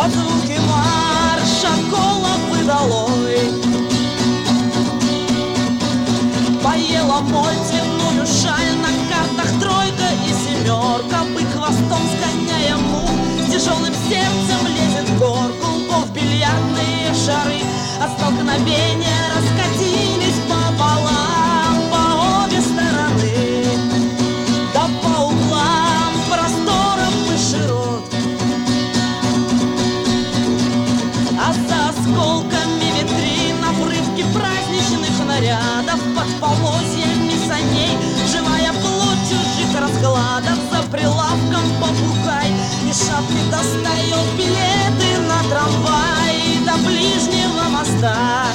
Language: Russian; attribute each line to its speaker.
Speaker 1: под звуки марша головы долой. Поела мультивную шаль, на картах тройка и семерка. Бык хвостом сгоняя мух, с тяжелым сердцем лезет в горку. В бильярдные шары от столкновения раскатились пополам по обе стороны, да по углам просторов и широт. А за осколками витрин обрывки праздничных нарядов, под полозьями саней живая плоть чужих раскладов. За прилавком попугай и шапки достает билеты на трамвай до ближнего моста.